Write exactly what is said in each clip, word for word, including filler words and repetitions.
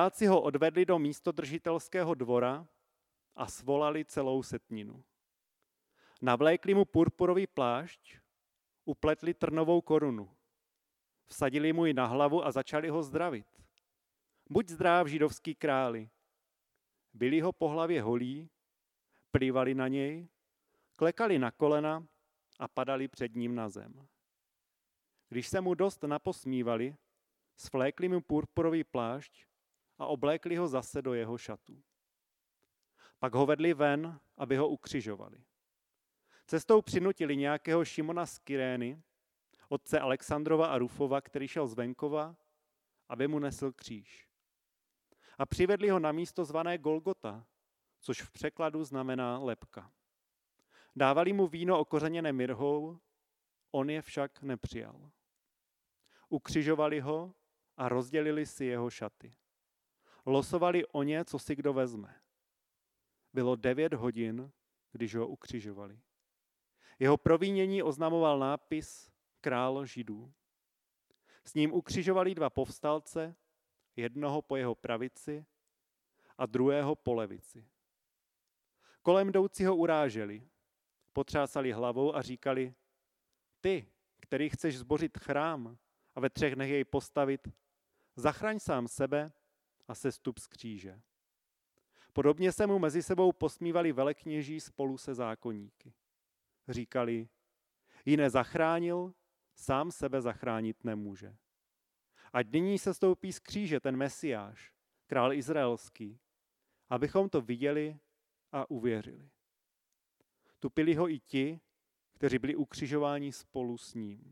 Vojáci ho odvedli do místodržitelského dvora a svolali celou setninu. Navlékli mu purpurový plášť, upletli trnovou korunu. Vsadili mu ji na hlavu a začali ho zdravit. Buď zdrav, židovský králi. Bili ho po hlavě holí, plývali na něj, klekali na kolena a padali před ním na zem. Když se mu dost naposmívali, svlékli mu purpurový plášť a oblékli ho zase do jeho šatů. Pak ho vedli ven, aby ho ukřižovali. Cestou přinutili nějakého Šimona z Kyrény, otce Alexandrova a Rufova, který šel z venkova, aby mu nesl kříž. A přivedli ho na místo zvané Golgota, což v překladu znamená lebka. Dávali mu víno okořeněné mirhou, on je však nepřijal. Ukřižovali ho a rozdělili si jeho šaty. Losovali o ně, co si kdo vezme. Bylo devět hodin, když ho ukřižovali. Jeho provinění oznamoval nápis Král Židů. S ním ukřižovali dva povstalce, jednoho po jeho pravici a druhého po levici. Kolem jdoucí ho uráželi, potřásali hlavou a říkali: Ty, který chceš zbořit chrám a ve třech dnech jej postavit, zachraň sám sebe a sestup z kříže. Podobně se mu mezi sebou posmívali velekněží spolu se zákonníky. Říkali: Ji nezachránil, sám sebe zachránit nemůže. Ať nyní se stoupí z kříže ten Mesiáš, král izraelský, abychom to viděli a uvěřili. Tupili ho i ti, kteří byli ukřižováni spolu s ním.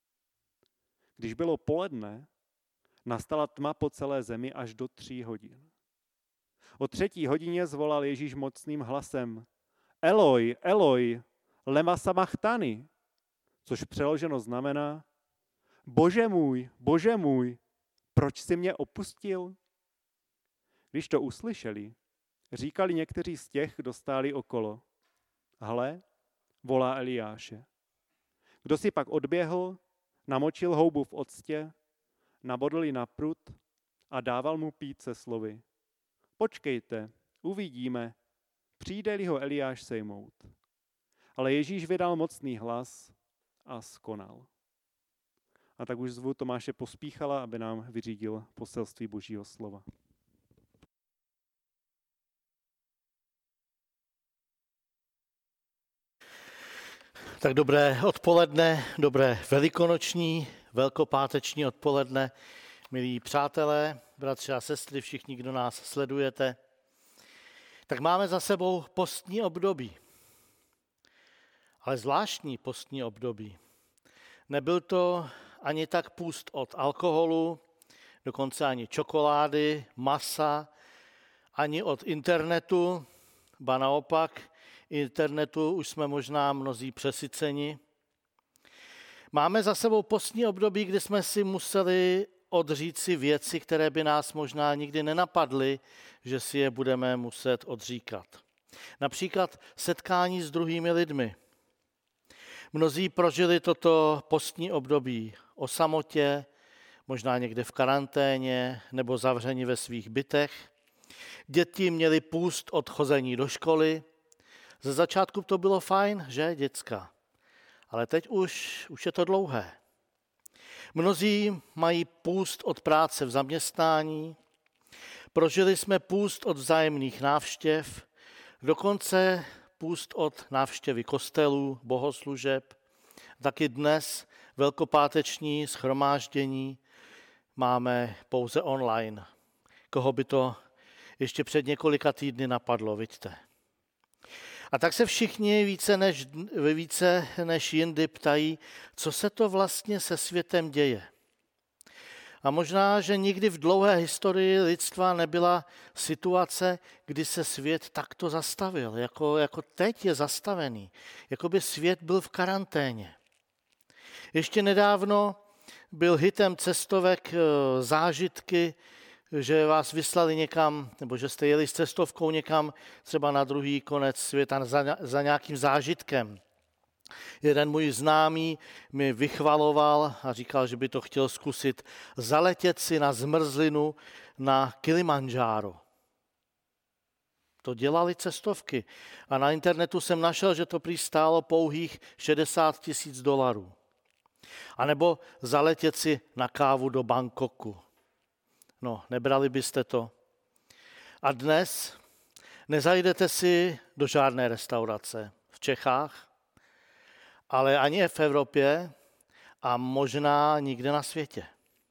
Když bylo poledne, nastala tma po celé zemi až do tří hodin. O třetí hodině zvolal Ježíš mocným hlasem: Eloj, Eloj, lema sabachthani, což přeloženo znamená: Bože můj, Bože můj, proč jsi mě opustil? Když to uslyšeli, říkali někteří z těch, kdo stáli okolo: Hle, volá Eliáše. Kdo si pak odběhl, namočil houbu v octě, nabodl ji na prut a dával mu pít se slovy: Počkejte, uvidíme, přijde-li ho Eliáš sejmout. Ale Ježíš vydal mocný hlas a skonal. A tak už zvu Tomáše Pospíchala, aby nám vyřídil poselství Božího slova. Tak dobré odpoledne, dobré velikonoční, velkopáteční odpoledne, milí přátelé, bratři a sestry, všichni, kdo nás sledujete. Tak máme za sebou postní období, ale zvláštní postní období. Nebyl to ani tak půst od alkoholu, dokonce ani čokolády, masa, ani od internetu, ba naopak, internetu už jsme možná mnozí přesyceni. Máme za sebou postní období, kdy jsme si museli odříci věci, které by nás možná nikdy nenapadly, že si je budeme muset odříkat. Například setkání s druhými lidmi. Mnozí prožili toto postní období o samotě, možná někde v karanténě nebo zavřeni ve svých bytech. Děti měly půst od chození do školy. Ze začátku to bylo fajn, že, děcka? Ale teď už, už je to dlouhé. Mnozí mají půst od práce v zaměstnání, prožili jsme půst od vzájemných návštěv, dokonce půst od návštěvy kostelů, bohoslužeb, taky dnes velkopáteční shromáždění máme pouze online. Koho by to ještě před několika týdny napadlo, vidíte. A tak se všichni více než, více než jindy ptají, co se to vlastně se světem děje. A možná, že nikdy v dlouhé historii lidstva nebyla situace, kdy se svět takto zastavil, jako, jako teď je zastavený, jako by svět byl v karanténě. Ještě nedávno byl hitem cestovek zážitky, že vás vyslali někam, nebo že jste jeli s cestovkou někam třeba na druhý konec světa za, za nějakým zážitkem. Jeden můj známý mi vychvaloval a říkal, že by to chtěl zkusit zaletět si na zmrzlinu na Kilimandžáro. To dělali cestovky a na internetu jsem našel, že to prý stálo pouhých šedesát tisíc dolarů. A nebo zaletět si na kávu do Bangkoku. No, nebrali byste to. A dnes nezajdete si do žádné restaurace v Čechách, ale ani v Evropě a možná nikde na světě.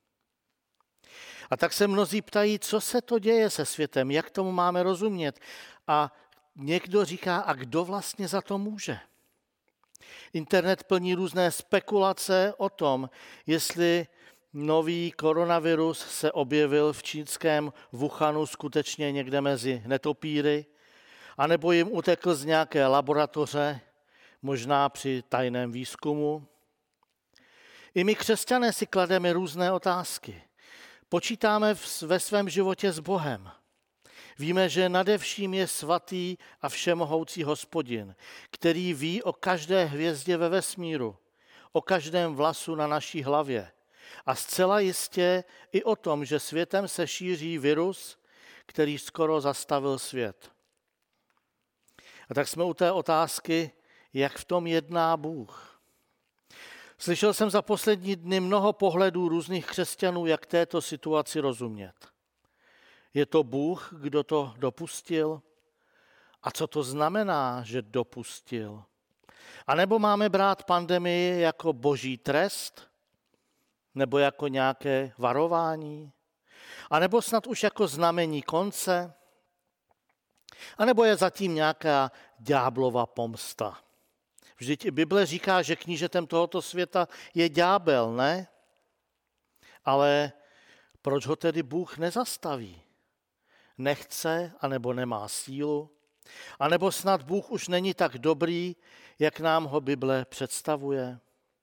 A tak se mnozí ptají, co se to děje se světem, jak tomu máme rozumět. A někdo říká, a kdo vlastně za to může? Internet plní různé spekulace o tom, jestli nový koronavirus se objevil v čínském Wuhanu skutečně někde mezi netopíry, anebo jim utekl z nějaké laboratoře, možná při tajném výzkumu. I my křesťané si klademe různé otázky. Počítáme ve svém životě s Bohem. Víme, že nade vším je svatý a všemohoucí Hospodin, který ví o každé hvězdě ve vesmíru, o každém vlasu na naší hlavě a zcela jistě i o tom, že světem se šíří virus, který skoro zastavil svět. A tak jsme u té otázky, jak v tom jedná Bůh. Slyšel jsem za poslední dny mnoho pohledů různých křesťanů, jak této situaci rozumět. Je to Bůh, kdo to dopustil? A co to znamená, že dopustil? A nebo máme brát pandemii jako boží trest? Nebo jako nějaké varování? A nebo snad už jako znamení konce? A nebo je zatím nějaká ďáblova pomsta? Vždyť i Bible říká, že knížetem tohoto světa je ďábel, ne? Ale proč ho tedy Bůh nezastaví? Nechce, anebo nemá sílu? A nebo snad Bůh už není tak dobrý, jak nám ho Bible představuje?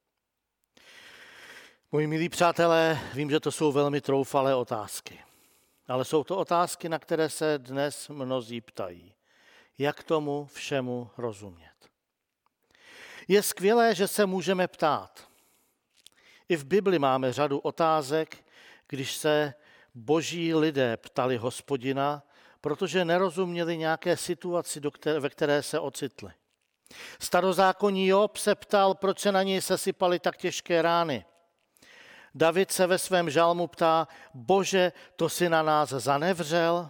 Moji milí přátelé, vím, že to jsou velmi troufalé otázky, ale jsou to otázky, na které se dnes mnozí ptají. Jak tomu všemu rozumět? Je skvělé, že se můžeme ptát. I v Bibli máme řadu otázek, když se boží lidé ptali Hospodina, protože nerozuměli nějaké situaci, do které, ve které se ocitli. Starozákonní Job se ptal, proč se na něj sesypaly tak těžké rány. David se ve svém žalmu ptá, Bože, to si na nás zanevřel?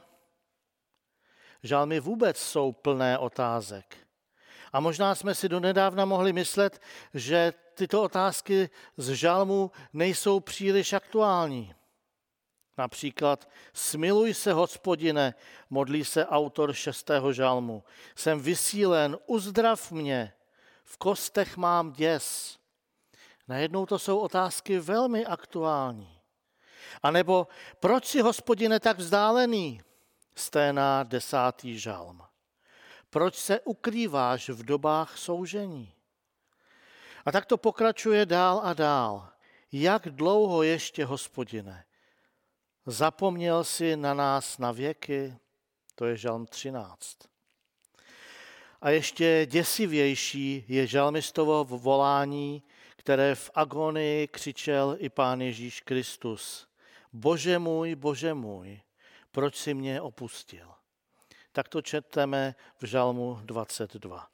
Žalmy vůbec jsou plné otázek. A možná jsme si donedávna mohli myslet, že tyto otázky z žalmu nejsou příliš aktuální. Například, smiluj se, Hospodine, modlí se autor šestého žalmu. Jsem vysílen, uzdrav mě, v kostech mám děs. Najednou to jsou otázky velmi aktuální. A nebo, proč si, Hospodine, tak vzdálený? Sténá desátý žalm. Proč se ukrýváš v dobách soužení? A tak to pokračuje dál a dál. Jak dlouho ještě, Hospodine? Zapomněl jsi na nás na věky? To je žalm třináct. A ještě děsivější je žalmistovo volání, které v agonii křičel i Pán Ježíš Kristus. Bože můj, Bože můj, proč jsi mě opustil? Tak to čteme v žalmu dvacet dva.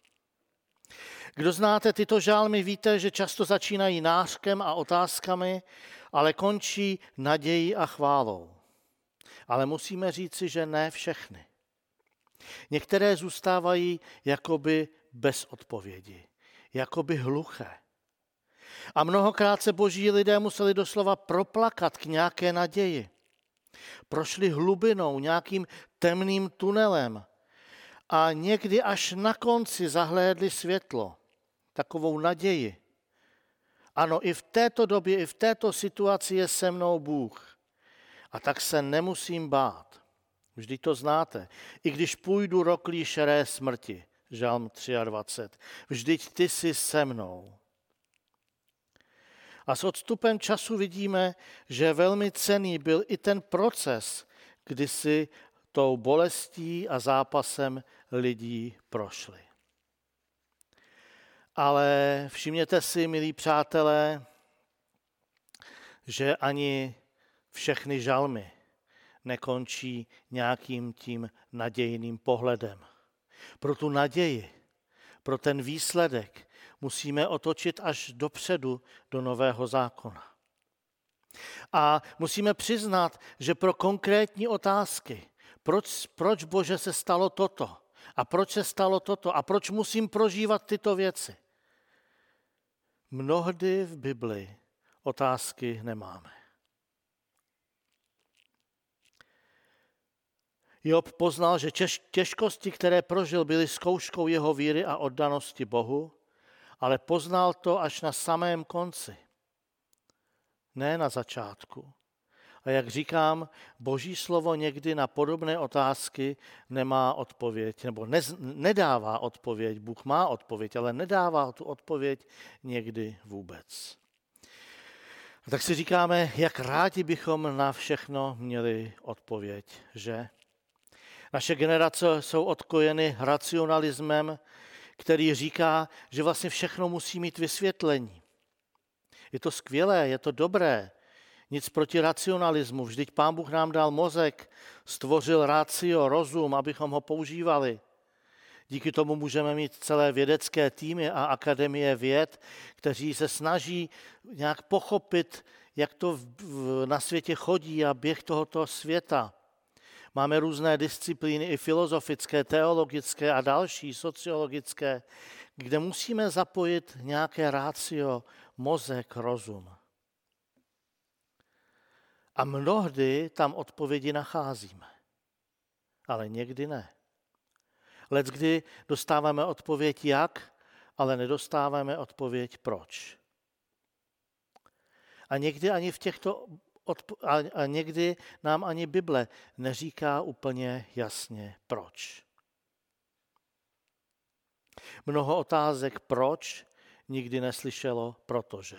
Kdo znáte tyto žalmy, víte, že často začínají nářkem a otázkami, ale končí nadějí a chválou. Ale musíme říci, že ne všechny. Některé zůstávají jakoby bez odpovědi, jakoby hluché. A mnohokrát se boží lidé museli doslova proplakat k nějaké naději. Prošli hlubinou, nějakým temným tunelem a někdy až na konci zahlédli světlo, takovou naději. Ano, i v této době, i v této situaci je se mnou Bůh. A tak se nemusím bát. Vždyť to znáte. I když půjdu roklí šeré smrti, žalm dvacet tři, vždyť ty jsi se mnou. A s odstupem času vidíme, že velmi cenný byl i ten proces, kdy si tou bolestí a zápasem lidí prošli. Ale všimněte si, milí přátelé, že ani všechny žalmy nekončí nějakým tím nadějným pohledem. Pro tu naději, pro ten výsledek musíme otočit až dopředu do Nového zákona. A musíme přiznat, že pro konkrétní otázky, proč, proč Bože se stalo toto a proč se stalo toto a proč musím prožívat tyto věci, mnohdy v Bibli otázky nemáme. Job poznal, že těžkosti, které prožil, byly zkouškou jeho víry a oddanosti Bohu, ale poznal to až na samém konci, ne na začátku. A jak říkám, Boží slovo někdy na podobné otázky nemá odpověď, nebo ne, nedává odpověď. Bůh má odpověď, ale nedává tu odpověď někdy vůbec. A tak si říkáme, jak rádi bychom na všechno měli odpověď, že? Naše generace jsou odkojeny racionalismem, který říká, že vlastně všechno musí mít vysvětlení. Je to skvělé, je to dobré, nic proti racionalismu. Vždyť Pán Bůh nám dal mozek, stvořil ratio, rozum, abychom ho používali. Díky tomu můžeme mít celé vědecké týmy a akademie věd, kteří se snaží nějak pochopit, jak to na světě chodí a běh tohoto světa. Máme různé disciplíny, i filozofické, teologické a další, sociologické, kde musíme zapojit nějaké ratio, mozek, rozum. A mnohdy tam odpovědi nacházíme, ale někdy ne. Leckdy dostáváme odpověď jak, ale nedostáváme odpověď proč. A někdy ani v těchto a někdy nám ani Bible neříká úplně jasně proč. Mnoho otázek proč nikdy neslyšelo protože.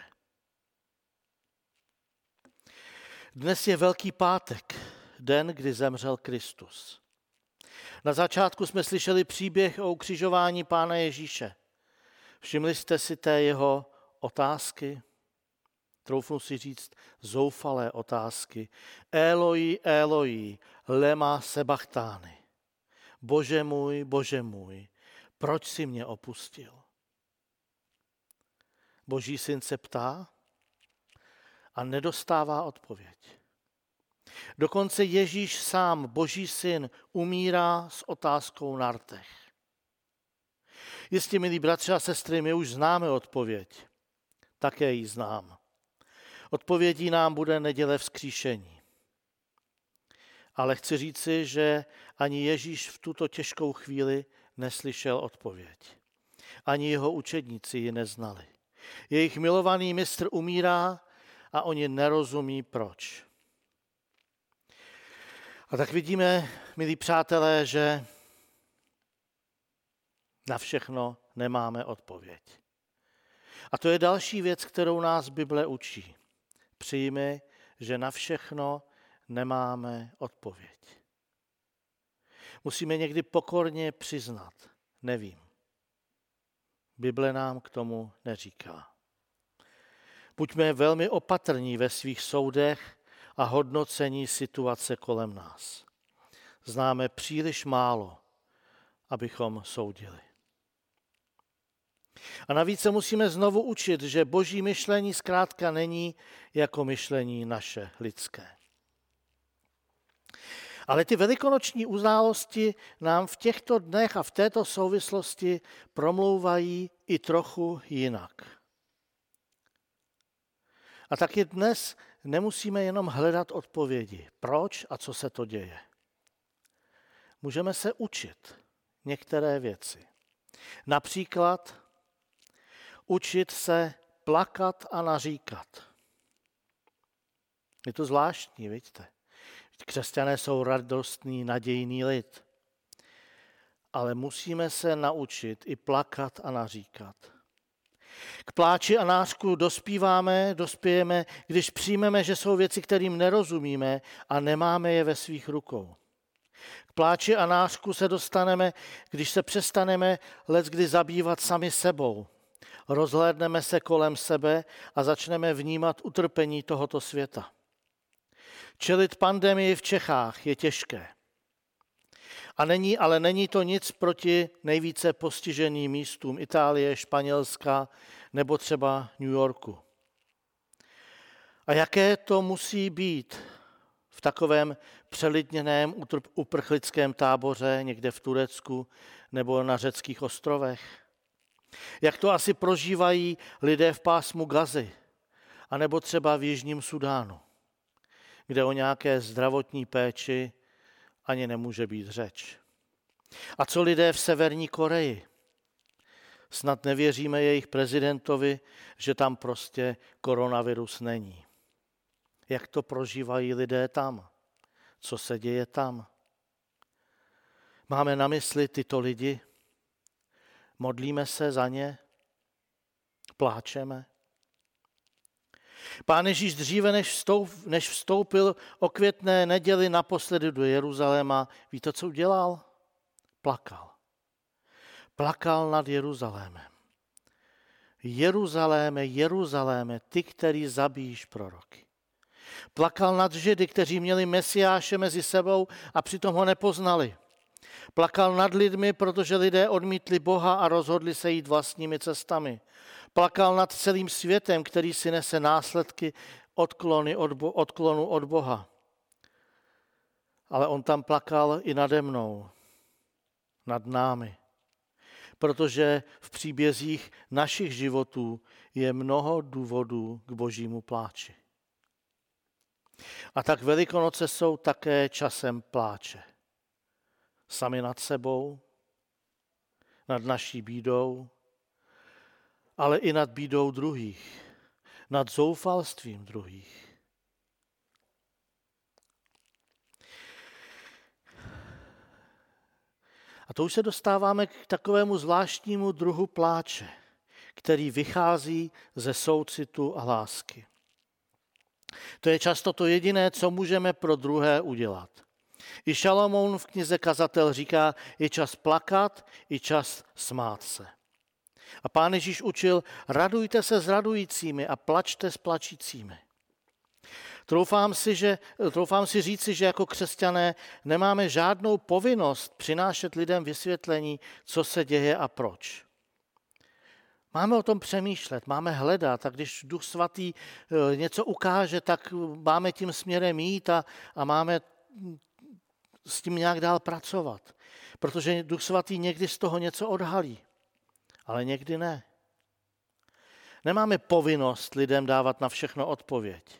Dnes je Velký pátek, den, kdy zemřel Kristus. Na začátku jsme slyšeli příběh o ukřižování Pána Ježíše. Všimli jste si té jeho otázky? Troufnu si říct zoufalé otázky. Eloi, Eloi, lema sabachthani. Bože můj, Bože můj, proč jsi mě opustil? Boží syn se ptá a nedostává odpověď. Dokonce Ježíš sám, Boží syn, umírá s otázkou na rtech. Jistě, milí bratři a sestry, my už známe odpověď. Také ji znám. Odpovědí nám bude neděle vzkříšení. Ale chci říci, že ani Ježíš v tuto těžkou chvíli neslyšel odpověď. Ani jeho učedníci ji neznali. Jejich milovaný mistr umírá a oni nerozumí proč. A tak vidíme, milí přátelé, že na všechno nemáme odpověď. A to je další věc, kterou nás Bible učí. Přijmi, že na všechno nemáme odpověď. Musíme někdy pokorně přiznat, nevím. Bible nám k tomu neříká. Buďme velmi opatrní ve svých soudech a hodnocení situace kolem nás. Známe příliš málo, abychom soudili. A navíc se musíme znovu učit, že Boží myšlení zkrátka není jako myšlení naše lidské. Ale ty velikonoční události nám v těchto dnech a v této souvislosti promlouvají i trochu jinak. A taky dnes nemusíme jenom hledat odpovědi, proč a co se to děje. Můžeme se učit některé věci. Například učit se plakat a naříkat. Je to zvláštní, vidíte. Křesťané jsou radostný, nadějný lid. Ale musíme se naučit i plakat a naříkat. K pláči a nářku dospíváme, dospějeme, když přijmeme, že jsou věci, kterým nerozumíme a nemáme je ve svých rukou. K pláči a nářku se dostaneme, když se přestaneme leckdy zabývat sami sebou Rozhlédneme se kolem sebe a začneme vnímat utrpení tohoto světa. Čelit pandemii v Čechách je těžké. A není, ale není to nic proti nejvíce postiženým místům Itálie, Španělska nebo třeba New Yorku. A jaké to musí být v takovém přelidněném uprchlickém táboře někde v Turecku nebo na řeckých ostrovech? Jak to asi prožívají lidé v pásmu Gazy, anebo třeba v Jižním Sudánu, kde o nějaké zdravotní péči ani nemůže být řeč. A co lidé v Severní Koreji? Snad nevěříme jejich prezidentovi, že tam prostě koronavirus není. Jak to prožívají lidé tam? Co se děje tam? Máme na mysli tyto lidi? Modlíme se za ně? Pláčeme? Pán Ježíš dříve, než, vstoup, než vstoupil o květné neděli naposledy do Jeruzaléma, víte, co udělal? Plakal. Plakal nad Jeruzalémem. Jeruzaléme, Jeruzaléme, ty, který zabíjíš proroky. Plakal nad Židy, kteří měli Mesiáše mezi sebou a přitom ho nepoznali. Plakal nad lidmi, protože lidé odmítli Boha a rozhodli se jít vlastními cestami. Plakal nad celým světem, který si nese následky odklony od bo- odklonu od Boha. Ale on tam plakal i nade mnou, nad námi. Protože v příbězích našich životů je mnoho důvodů k božímu pláči. A tak Velikonoce jsou také časem pláče. Sami nad sebou, nad naší bídou, ale i nad bídou druhých, nad zoufalstvím druhých. A to už se dostáváme k takovému zvláštnímu druhu pláče, který vychází ze soucitu a lásky. To je často to jediné, co můžeme pro druhé udělat. I Šalomoun v knize Kazatel říká, je čas plakat, i čas smát se. A Pán Ježíš učil, radujte se s radujícími a plačte s plačícími. Troufám si, že, troufám si říci, že jako křesťané nemáme žádnou povinnost přinášet lidem vysvětlení, co se děje a proč. Máme o tom přemýšlet, máme hledat a když Duch Svatý něco ukáže, tak máme tím směrem jít a, a máme s tím nějak dál pracovat. Protože Duch Svatý někdy z toho něco odhalí, ale někdy ne. Nemáme povinnost lidem dávat na všechno odpověď,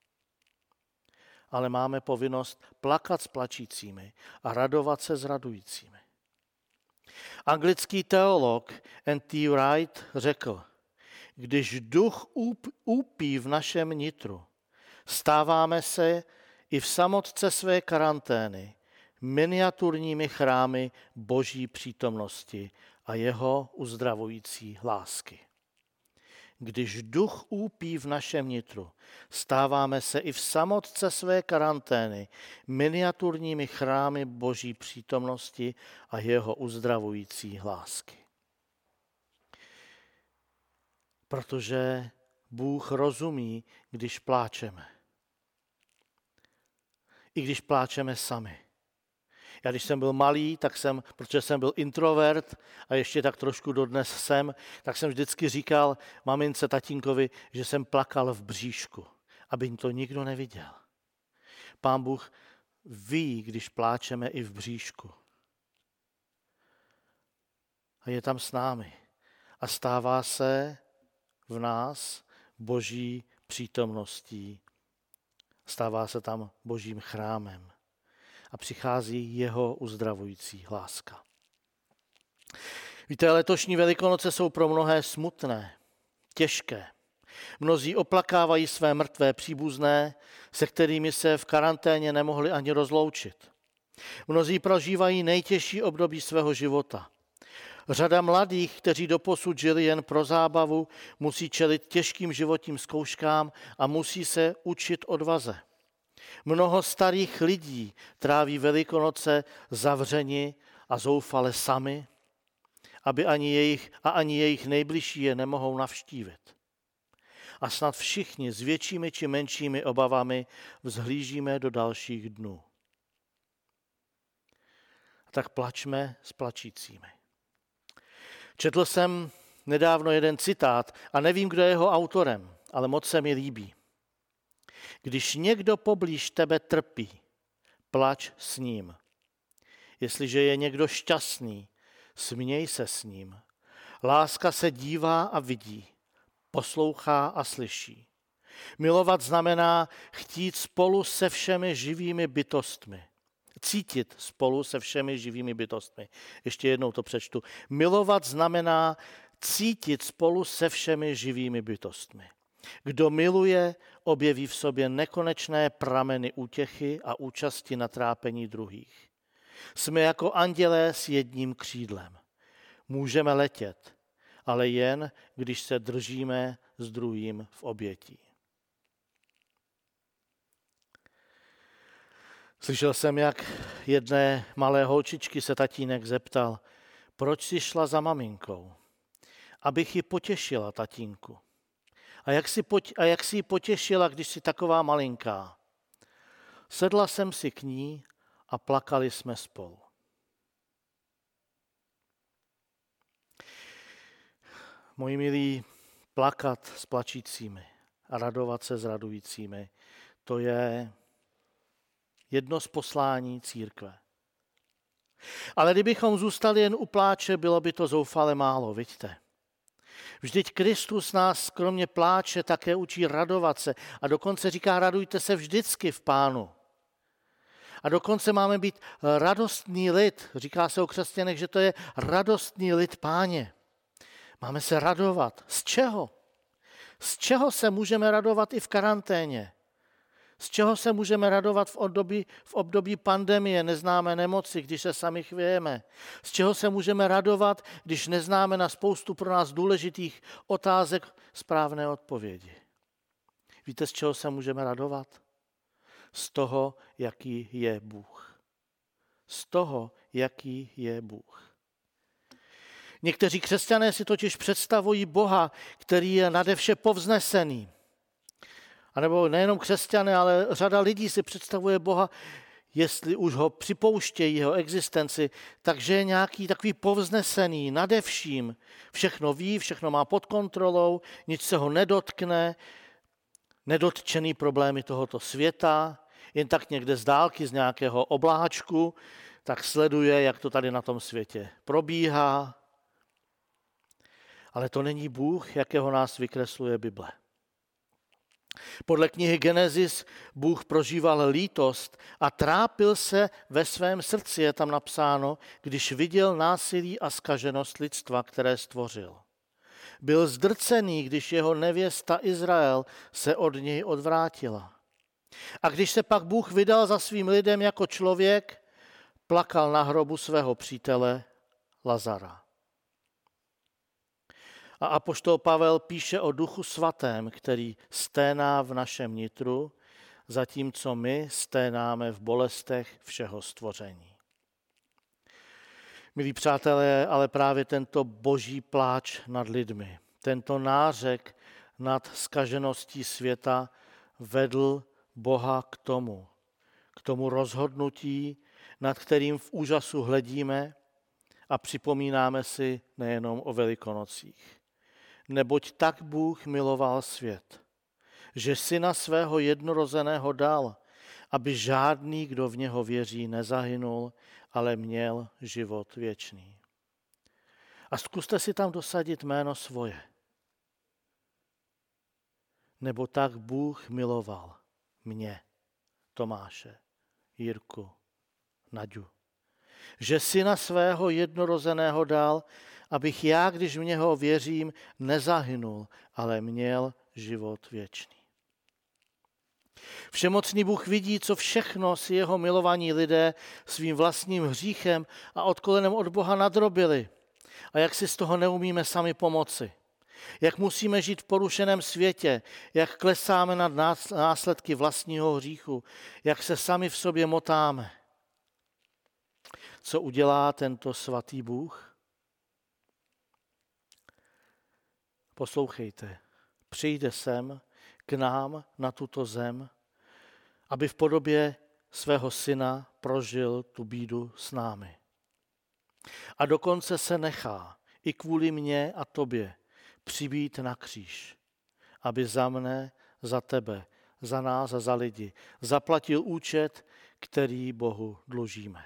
ale máme povinnost plakat s plačícími a radovat se s radujícími. Anglický teolog N T Wright řekl, když duch úpí v našem nitru, stáváme se i v samotce své karantény miniaturními chrámy Boží přítomnosti a jeho uzdravující lásky. Když duch úpí v našem nitru, stáváme se i v samotce své karantény miniaturními chrámy Boží přítomnosti a jeho uzdravující lásky. Protože Bůh rozumí, když pláčeme. I když pláčeme sami. Já když jsem byl malý, tak jsem, protože jsem byl introvert a ještě tak trošku dodnes jsem, tak jsem vždycky říkal mamince, tatínkovi, že jsem plakal v bříšku, aby to nikdo neviděl. Pán Bůh ví, když pláčeme i v bříšku. A je tam s námi. A stává se v nás Boží přítomností. Stává se tam Božím chrámem. A přichází jeho uzdravující láska. Víte, letošní Velikonoce jsou pro mnohé smutné, těžké. Mnozí oplakávají své mrtvé příbuzné, se kterými se v karanténě nemohli ani rozloučit. Mnozí prožívají nejtěžší období svého života. Řada mladých, kteří doposud žili jen pro zábavu, musí čelit těžkým životním zkouškám a musí se učit odvaze. Mnoho starých lidí tráví Velikonoce zavřeni a zoufale sami aby ani jejich, a ani jejich nejbližší je nemohou navštívit. A snad všichni s většími či menšími obavami vzhlížíme do dalších dnů. Tak plačme s plačícími. Četl jsem nedávno jeden citát a nevím, kdo je jeho autorem, ale moc se mi líbí. Když někdo poblíž tebe trpí, plač s ním. Jestliže je někdo šťastný, směj se s ním. Láska se dívá a vidí, poslouchá a slyší. Milovat znamená chtít spolu se všemi živými bytostmi. Cítit spolu se všemi živými bytostmi. Ještě jednou to přečtu. Milovat znamená cítit spolu se všemi živými bytostmi. Kdo miluje, objeví v sobě nekonečné prameny útěchy a účasti na trápení druhých. Jsme jako andělé s jedním křídlem. Můžeme letět, ale jen, když se držíme s druhým v obětí. Slyšel jsem, jak jedné malé holčičky se tatínek zeptal, proč jsi šla za maminkou, abych ji potěšila, tatínku. A jak si, pot, a jak si ji potěšila, když jsi taková malinká? Sedla jsem si k ní a plakali jsme spolu. Moji milí, plakat s plačícími a radovat se s radujícími, to je jedno z poslání církve. Ale kdybychom zůstali jen u pláče, bylo by to zoufale málo, vidíte. Vždyť Kristus nás kromě pláče také učí radovat se a dokonce říká, radujte se vždycky v Pánu. A dokonce máme být radostný lid. Říká se o křesťanech, že to je radostný lid Páně. Máme se radovat. Z čeho? Z čeho se můžeme radovat i v karanténě? Z čeho se můžeme radovat v období, v období pandemie, neznámé nemoci, když se sami chvějeme? Z čeho se můžeme radovat, když neznáme na spoustu pro nás důležitých otázek správné odpovědi? Víte, z čeho se můžeme radovat? Z toho, jaký je Bůh. Z toho, jaký je Bůh. Někteří křesťané si totiž představují Boha, který je nade vše povznesený. A nebo nejenom křesťané, ale řada lidí si představuje Boha, jestli už ho připouštějí, jeho existenci, takže je nějaký takový povznesený, nade vším. Všechno ví, všechno má pod kontrolou, nic se ho nedotkne, nedotčený problémy tohoto světa, jen tak někde z dálky, z nějakého obláčku, tak sleduje, jak to tady na tom světě probíhá. Ale to není Bůh, jakého nás vykresluje Bible. Podle knihy Genesis Bůh prožíval lítost a trápil se ve svém srdci, je tam napsáno, když viděl násilí a zkaženost lidstva, které stvořil. Byl zdrcený, když jeho nevěsta Izrael se od něj odvrátila. A když se pak Bůh vydal za svým lidem jako člověk, plakal na hrobu svého přítele Lazara. A apoštol Pavel píše o Duchu svatém, který sténá v našem nitru, zatímco my sténáme v bolestech všeho stvoření. Milí přátelé, ale právě tento boží pláč nad lidmi, tento nářek nad zkažeností světa vedl Boha k tomu, k tomu rozhodnutí, nad kterým v úžasu hledíme a připomínáme si nejenom o Velikonocích. Neboť tak Bůh miloval svět, že syna svého jednorozeného dal, aby žádný, kdo v něho věří, nezahynul, ale měl život věčný. A zkuste si tam dosadit jméno svoje. Nebo tak Bůh miloval mě, Tomáše, Jirku, Naďu, že syna svého jednorozeného dal, abych já, když v něho věřím, nezahynul, ale měl život věčný. Všemocný Bůh vidí, co všechno si jeho milovaní lidé svým vlastním hříchem a odklonem od Boha nadrobili a jak si z toho neumíme sami pomoci. Jak musíme žít v porušeném světě, jak klesáme nad následky vlastního hříchu, jak se sami v sobě motáme. Co udělá tento svatý Bůh? poslouchejte, přijde sem k nám na tuto zem, aby v podobě svého syna prožil tu bídu s námi. A dokonce se nechá i kvůli mně a tobě přibít na kříž, aby za mne, za tebe, za nás a za lidi zaplatil účet, který Bohu dlužíme.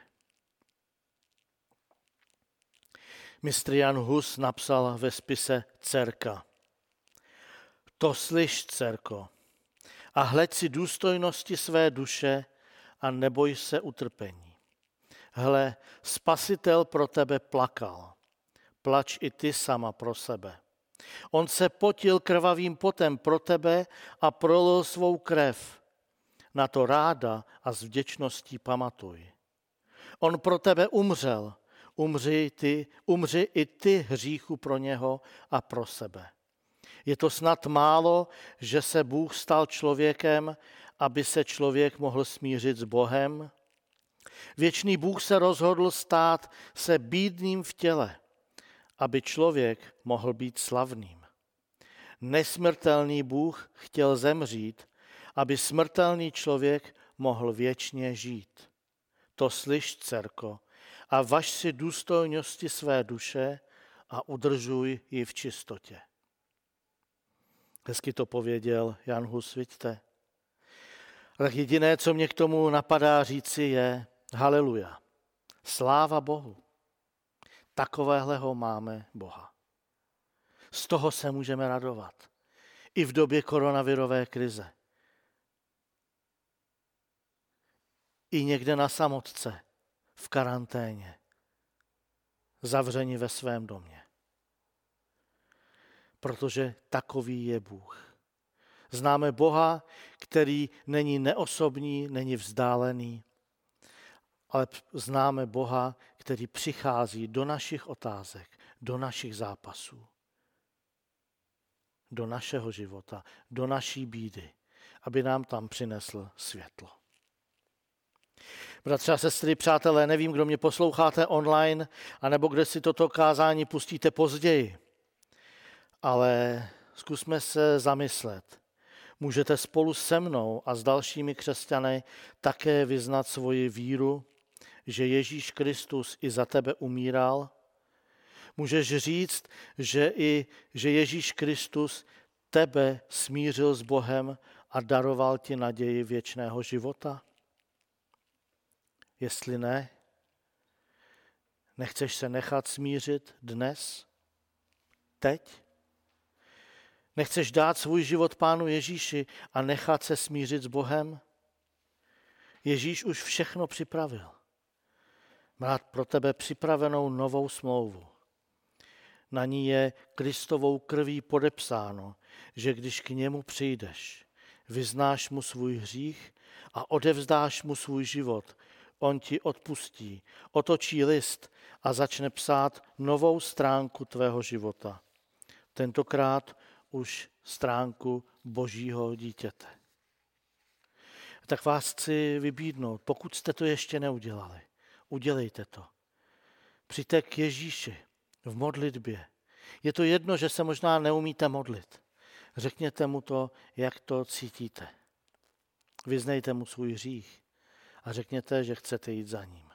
Mistr Jan Hus napsal ve spise Dcerka. To slyš, dcerko, a hleď si důstojnosti své duše a neboj se utrpení. Hle, Spasitel pro tebe plakal. Plač i ty sama pro sebe. On se potil krvavým potem pro tebe a prolil svou krev. Na to ráda a s vděčností pamatuj. On pro tebe umřel. Umři, ty, umři i ty hříchu pro něho a pro sebe. Je to snad málo, že se Bůh stal člověkem, aby se člověk mohl smířit s Bohem? Věčný Bůh se rozhodl stát se bídným v těle, aby člověk mohl být slavným. Nesmrtelný Bůh chtěl zemřít, aby smrtelný člověk mohl věčně žít. To slyš, dcerko, a važ si důstojnosti své duše a udržuj ji v čistotě. Hezky to pověděl Jan Hus, vidíte. Tak jediné, co mě k tomu napadá říci, je haleluja. Sláva Bohu. Takovéhleho máme Boha. Z toho se můžeme radovat. I v době koronavirové krize. I někde na samotce, v karanténě, zavřeni ve svém domě. Protože takový je Bůh. Známe Boha, který není neosobní, není vzdálený, ale známe Boha, který přichází do našich otázek, do našich zápasů, do našeho života, do naší bídy, aby nám tam přinesl světlo. Bratři a sestry, přátelé, nevím, kdo mě posloucháte online, anebo kde si toto kázání pustíte později, ale zkusme se zamyslet. Můžete spolu se mnou a s dalšími křesťany také vyznat svoji víru, že Ježíš Kristus i za tebe umíral? Můžeš říct, že i že Ježíš Kristus tebe smířil s Bohem a daroval ti naději věčného života? Jestli ne, nechceš se nechat smířit dnes, teď? Nechceš dát svůj život Pánu Ježíši a nechat se smířit s Bohem? Ježíš už všechno připravil. Má pro tebe připravenou novou smlouvu. Na ní je Kristovou krví podepsáno, že když k němu přijdeš, vyznáš mu svůj hřích a odevzdáš mu svůj život, on ti odpustí, otočí list a začne psát novou stránku tvého života. Tentokrát už stránku Božího dítěte. Tak vás chci vybídnout, pokud jste to ještě neudělali, udělejte to. Přijďte k Ježíši v modlitbě. Je to jedno, že se možná neumíte modlit. Řekněte mu to, jak to cítíte. Vyznejte mu svůj hřích a řekněte, že chcete jít za ním.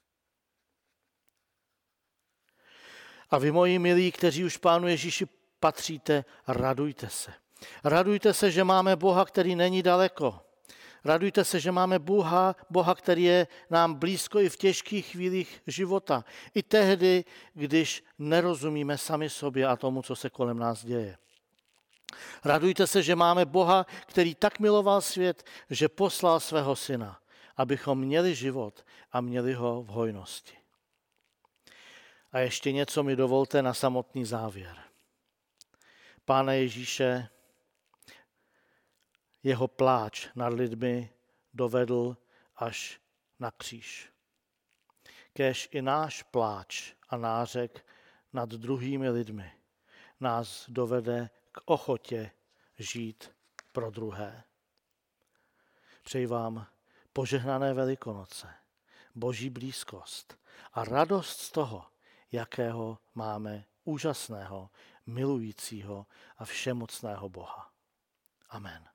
A vy, moji milí, kteří už Pánu Ježíši patříte, radujte se. Radujte se, že máme Boha, který není daleko. Radujte se, že máme Boha, Boha, který je nám blízko i v těžkých chvílích života. I tehdy, když nerozumíme sami sobě a tomu, co se kolem nás děje. Radujte se, že máme Boha, který tak miloval svět, že poslal svého syna, abychom měli život a měli ho v hojnosti. A ještě něco mi dovolte na samotný závěr. Pána Ježíše, jeho pláč nad lidmi dovedl až na kříž. Kéž i náš pláč a nářek nad druhými lidmi nás dovede k ochotě žít pro druhé. Přeji vám požehnané Velikonoce, Boží blízkost a radost z toho, jakého máme úžasného milujícího a všemocného Boha. Amen.